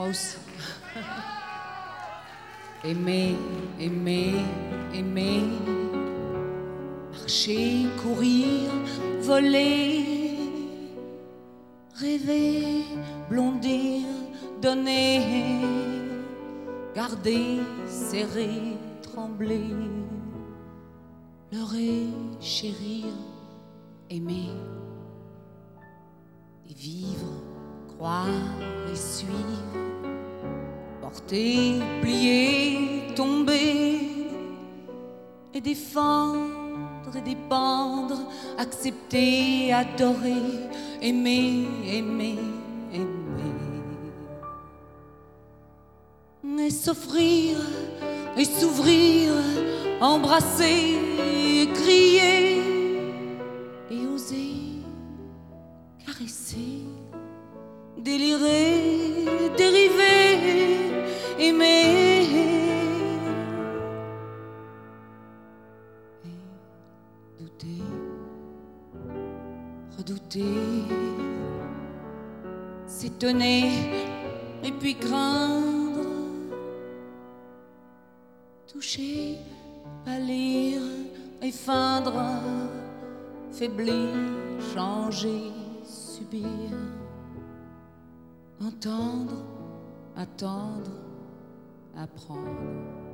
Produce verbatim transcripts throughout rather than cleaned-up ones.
Moi aussi. Aimer, aimer, aimer, marcher, courir, voler, rêver, blondir, donner, garder, serrer, trembler, pleurer, chérir, aimer, et vivre, croire et suivre, porter, plier, tomber, et défendre et dépendre, accepter, adorer, aimer, aimer, aimer, et s'offrir et s'ouvrir, embrasser et crier, et oser, caresser, délirer, dériver, aimer, et douter, redouter, s'étonner et puis craindre, toucher, pâlir et feindre, faiblir, changer, subir, entendre, attendre, apprendre,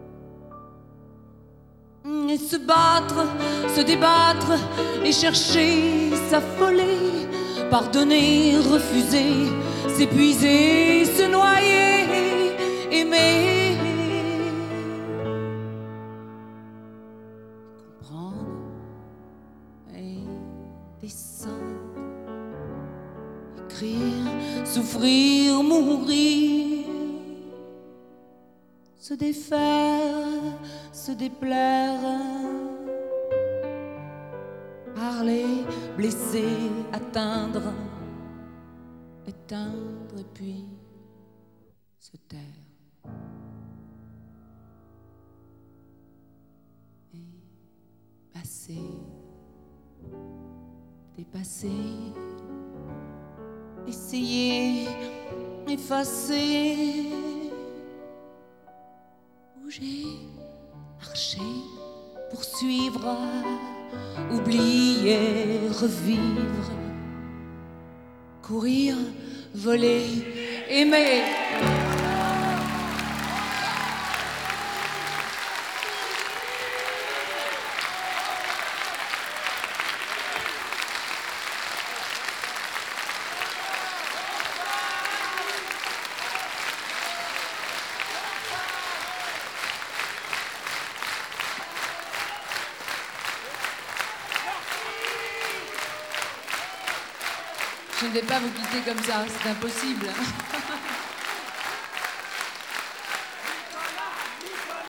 et se battre, se débattre et chercher, s'affoler, pardonner, refuser, s'épuiser, se noyer, aimer, comprendre et descendre, écrire, souffrir, mourir, se défaire, se déplaire, parler, blesser, atteindre, éteindre et puis se taire. Et passer, dépasser, essayer, effacer, bouger, marcher, poursuivre, oublier, revivre, courir, voler, aimer. Je ne vais pas vous quitter comme ça, c'est impossible.